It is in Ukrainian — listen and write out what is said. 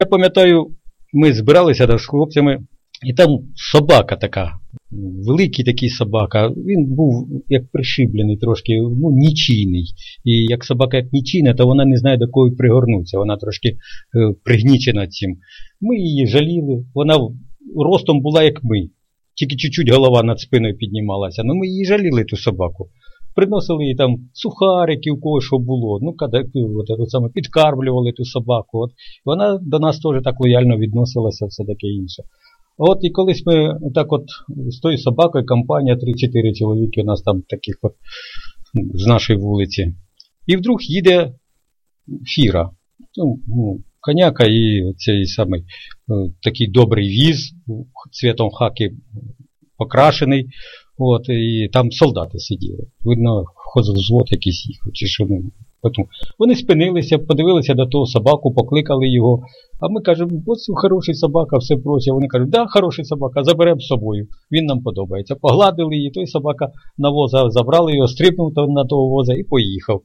Я пам'ятаю, ми збиралися з хлопцями, і там собака така, великий такий собака, він був як пришиблений трошки, нічийний. І як собака як нічийна, то вона не знає до кого пригорнутися, вона трошки пригнічена цим. Ми її жаліли, вона ростом була як ми, тільки чуть-чуть голова над спиною піднімалася, ми її жаліли, ту собаку. Приносили їй там сухарики, у кого що було, саме підкармлювали ту собаку. Вона до нас теж так лояльно відносилася, все таке інше. І колись ми так з тою собакою, компанія, 3-4 чоловіки у нас там таких з нашої вулиці. І вдруг їде фіра, коняка і цей самий такий добрий віз, цвітом хаки покрашений. І там солдати сиділи. Видно, хозвзвод якийсь їхав, чи що. Вони спинилися, подивилися до того собаку, покликали його. А ми кажемо, ось хороший собака, все проче. Вони кажуть, да, хороший собака, заберемо з собою, він нам подобається. Погладили її, той собака на воза забрали його, стрибнув на того воза і поїхав.